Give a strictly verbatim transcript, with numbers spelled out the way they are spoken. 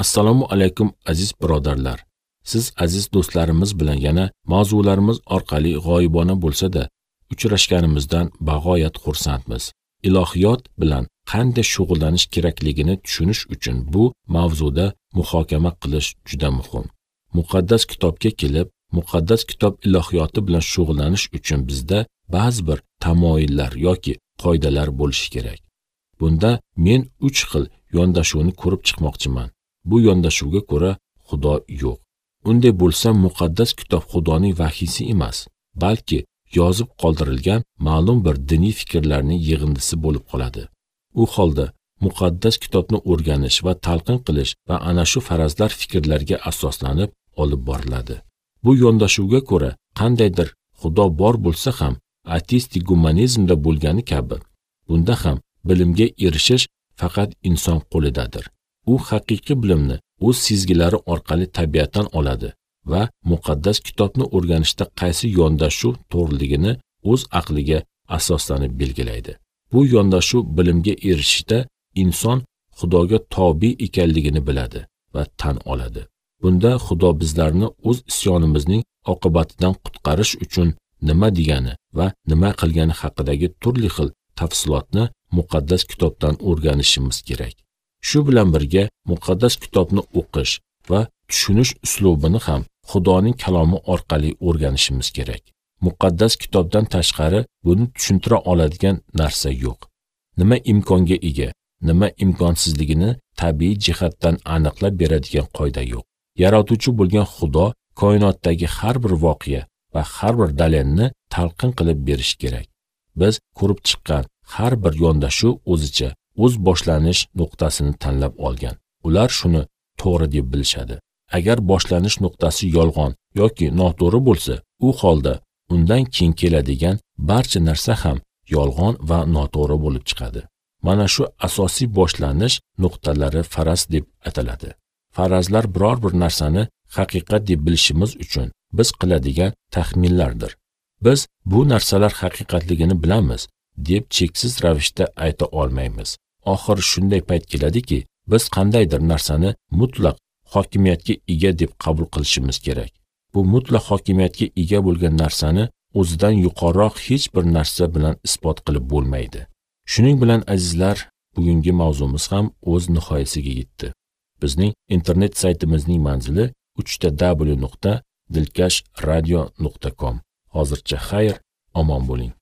Assalomu alaykum aziz birodarlar. Siz aziz do'stlarimiz bilan yana mavzularimiz orqali g'oyibona bo'lsa-da uchrashganimizdan bag'oyat xursandmiz. Ilohiyot bilan qanday shug'ullanish kerakligini tushunish uchun bu mavzuda muhokama qilish juda muhim. Muqaddas kitobga kelib, muqaddas kitob ilohiyoti bilan shug'ullanish uchun bizda ba'zi bir tamoyillar yoki qoidalar bo'lishi kerak. Bunda men uch xil yondashuvni ko'rib chiqmoqchiman. Bu yondashuvga ko'ra Xudo yo'q. Unday bo'lsa, muqaddas kitob Xudoning vahiysi emas, balki yozib qoldirilgan ma'lum bir diniy fikrlarning yig'indisi bo'lib qoladi. U holda muqaddas kitobni o'rganish va talqin qilish va ana shu farazlar fikrlarga asoslanib olib boriladi. Bu yondashuvga ko'ra qandaydir Xudo bor bo'lsa ham ateistik gumanizmda bo'lgani kabi, bunda ham bilimga erishish faqat inson qo'lidadir. U haqiqiy bilimni o'z sezgilari orqali tabiatdan oladi va muqaddas kitobni o'rganishda qaysi yondashuv to'g'riligini o'z aqliga asoslanib belgilaydi. Bu yondashuv bilimga erishishda inson Xudoga tobe ekanligini biladi va tan oladi. Bunda Xudo bizlarni o'z isyonimizning oqibatidan qutqarish uchun nima degani va nima qilgani haqidagi turli xil tafsilotni muqaddas kitobdan o'rganishimiz kerak. Shu bilan birga muqaddas kitobni o'qish va tushunish uslubini ham Xudoning kalomi orqali o'rganishimiz kerak. Muqaddas kitobdan tashqari buni tushuntira oladigan narsa yo'q. Nima imkonga ega, nima imkonsizligini tabiiy jihatdan aniqlab beradigan qoida yo'q. Yaratuvchi bo'lgan Xudo koinotdagi har bir voqea va har bir dalilni talqin qilib berish kerak. Biz ko'rib chiqqan har bir yondashuv o'zicha o'z boshlanish nuqtasini tanlab olgan. Ular shuni to'g'ri deb bilishadi. Agar boshlanish nuqtasi yolg'on yoki noto'g'ri bo'lsa, u holda undan keyin keladigan barcha narsa ham yolg'on va noto'g'ri bo'lib chiqadi. Mana shu asosiy boshlanish nuqtalari faraz deb ataladi. Farazlar biror bir narsani haqiqat deb bilishimiz uchun biz qiladigan taxminlardir. Biz bu narsalar haqiqatligini bilamiz deb cheksiz ravishda ayta olmaymiz. Oxiri shunday payt keladiki, biz qandaydir narsani mutlaq hokimiyatga ega deb qabul qilishimiz kerak. Bu mutlaq hokimiyatga ega bo'lgan narsani o'zidan yuqoriroq hech bir narsa bilan isbot qilib bo'lmaydi. Shuning bilan azizlar, bugungi mavzumiz ham o'z nihoyasiga yetdi. Bizning internet saytimizning manzili uch ta w nuqta dilkash radio nuqta com. Hozircha xayr, omon bo'ling.